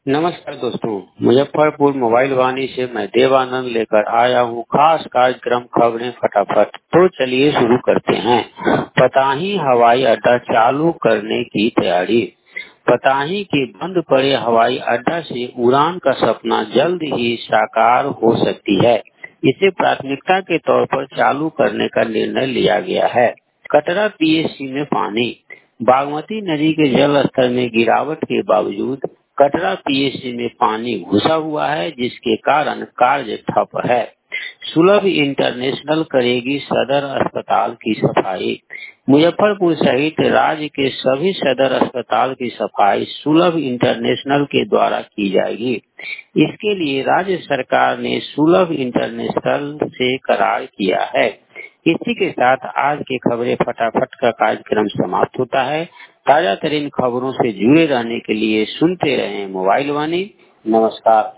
नमस्कार दोस्तों, मुजफ्फरपुर मोबाइल वाणी से मैं देवानंद लेकर आया हूँ खास कार्यक्रम खबरें फटाफट। तो चलिए शुरू करते हैं। पताही हवाई अड्डा चालू करने की तैयारी। पताही के बंद पड़े हवाई अड्डा से उड़ान का सपना जल्द ही साकार हो सकती है। इसे प्राथमिकता के तौर पर चालू करने का निर्णय लिया गया है। कटरा पीएससी में पानी। बागमती नदी के जल स्तर में गिरावट के बावजूद कटरा पीएससी में पानी घुसा हुआ है, जिसके कारण कार्य ठप है। सुलभ इंटरनेशनल करेगी सदर अस्पताल की सफाई। मुजफ्फरपुर सहित राज्य के सभी सदर अस्पताल की सफाई सुलभ इंटरनेशनल के द्वारा की जाएगी। इसके लिए राज्य सरकार ने सुलभ इंटरनेशनल से करार किया है। इसी के साथ आज के खबरें फटाफट का कार्यक्रम समाप्त होता है। ताजा तरीन खबरों से जुड़े रहने के लिए सुनते रहें मोबाइल वाणी। नमस्कार।